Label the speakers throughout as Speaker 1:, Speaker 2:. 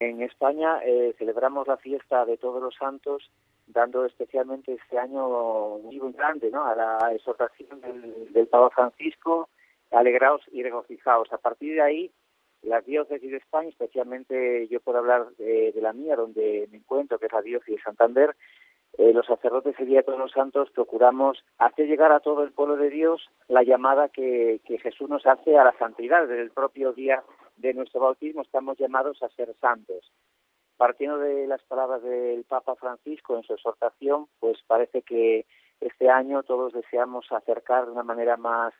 Speaker 1: En España celebramos la fiesta de Todos los Santos, dando especialmente este año un muy grande, ¿no?, a la exhortación del Papa Francisco: alegraos y regocijaos. A partir de ahí, las diócesis de España, especialmente yo puedo hablar de la mía, donde me encuentro, que es la diócesis de Santander, los sacerdotes el día de Todos los Santos procuramos hacer llegar a todo el pueblo de Dios la llamada que Jesús nos hace a la santidad. Desde el propio día de nuestro bautismo estamos llamados a ser santos. Partiendo de las palabras del Papa Francisco en su exhortación, pues parece que este año todos deseamos acercar de una manera más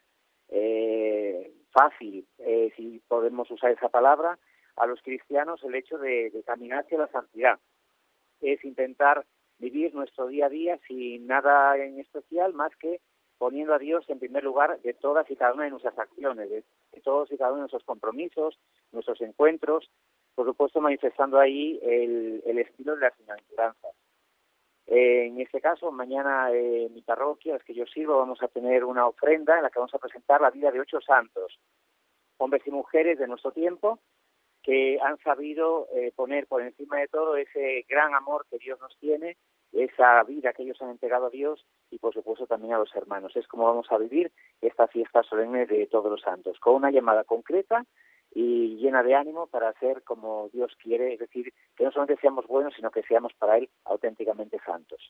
Speaker 1: fácil, si podemos usar esa palabra, a los cristianos el hecho de caminar hacia la santidad. Es intentar vivir nuestro día a día sin nada en especial, más que poniendo a Dios en primer lugar de todas y cada una de nuestras acciones, de todos y cada uno de nuestros compromisos, nuestros encuentros, por supuesto manifestando ahí el estilo de las bienaventuranzas. En este caso, mañana en mi parroquia, es que yo sirvo, vamos a tener una ofrenda en la que vamos a presentar la vida de 8 santos, hombres y mujeres de nuestro tiempo, que han sabido poner por encima de todo ese gran amor que Dios nos tiene, esa vida que ellos han entregado a Dios y por supuesto también a los hermanos. Es como vamos a vivir esta fiesta solemne de Todos los Santos, con una llamada concreta y llena de ánimo para hacer como Dios quiere, es decir, que no solamente seamos buenos, sino que seamos para Él auténticamente santos.